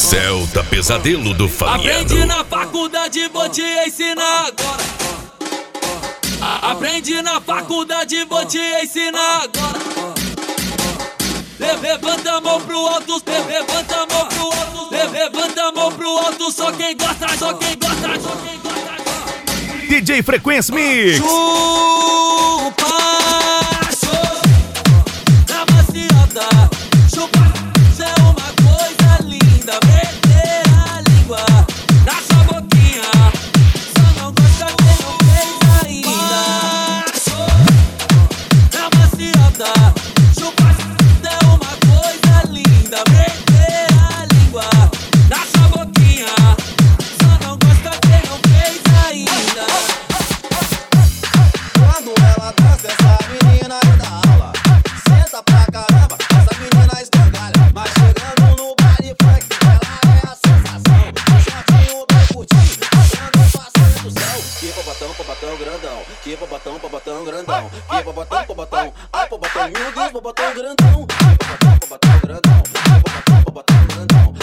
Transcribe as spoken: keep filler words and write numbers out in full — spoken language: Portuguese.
Celta Pesadelo do Fabiano. Aprendi na faculdade, vou te ensinar agora. Aprendi na faculdade, vou te ensinar agora. Levanta a mão pro alto, levanta a mão pro alto, levanta a mão pro alto, só quem gosta, só quem gosta, só quem gosta. D J Frequência Mix. Chupa, chupa, na maciota. Chupa, isso é uma coisa linda. Meter a língua na sua boquinha, só não gosta quem não fez ainda. Chupa, na maciota. Chupa, isso é uma coisa linda. Meter a língua na sua boquinha, só não gosta quem não fez ainda. Quando ela dança, essa menina é da aula. Senta pra caramba, essa menina escangalha. Mas chegando no baile funk, ela é a sensação. Um shortinho bem curtinho, passando passando do céu. Que popotão, popotão grandão. Que popotão, popotão grandão. Que popotão, popotão. Ai, popotão, meu Deus, popotão grandão. Que popotão, popotão grandão. Que popotão, popotão grandão.